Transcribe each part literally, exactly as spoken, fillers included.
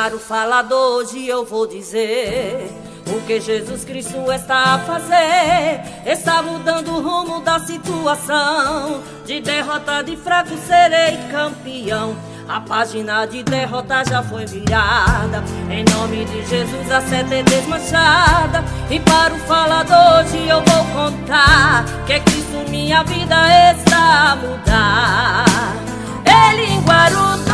para o falador hoje eu vou dizer o que Jesus Cristo está a fazer. Está mudando o rumo da situação. De derrota de fraco serei campeão. A página de derrota já foi virada. Em nome de Jesus a seta é desmanchada. E para o falador hoje eu vou contar que Cristo minha vida está a mudar. Ele enguarudou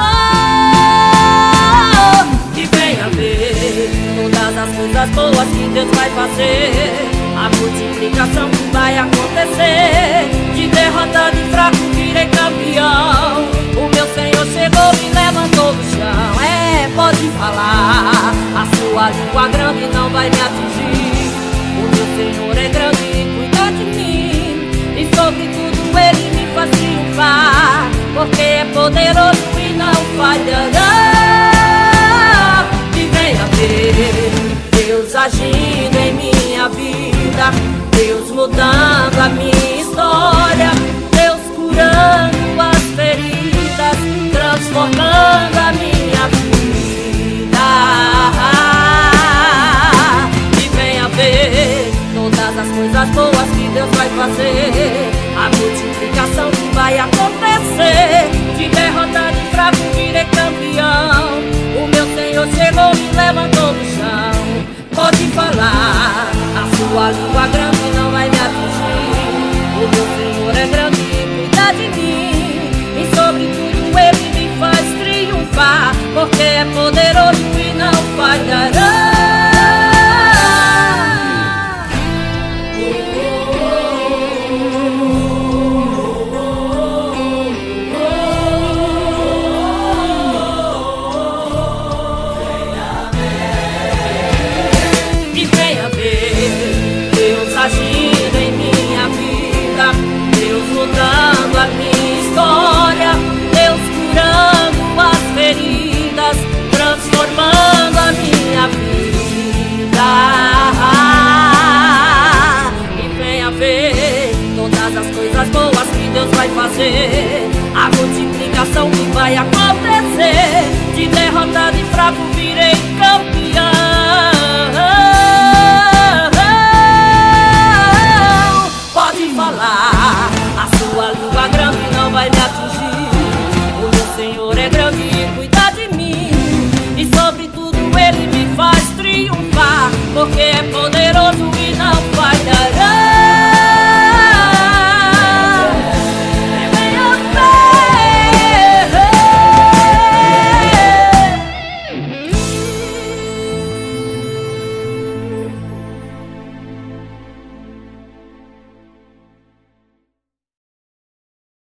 e venha ver todas as coisas boas que Deus vai fazer. A multiplicação que vai acontecer. De derrota de fraco virei campeão. O meu Senhor chegou e levantou do chão. É, pode falar, a sua língua grande não vai me atingir. O meu Senhor é grande e cuida de mim. E sobre tudo Ele me faz triunfar, porque é poderoso e não falhará. E venha ver Deus agindo em minha vida, Deus mudando a minha história, Deus curando as feridas, transformando a minha vida. E venha ver todas as coisas boas que Deus vai fazer. A multiplicação que vai acontecer. De derrota de fraco virei campeão. O meu Senhor chegou e levantou do chão. Pode falar, a sua língua grande não vai me atingir. O meu Senhor é grande e cuida de mim. E sobre tudo Ele me faz triunfar, porque é poderoso e não falhará. Agindo em minha vida, Deus mudando a minha história, Deus curando as feridas, transformando a minha vida. E venha ver todas as coisas boas que Deus vai fazer. A multiplicação que vai acontecer. De derrota de fraco virei campeão.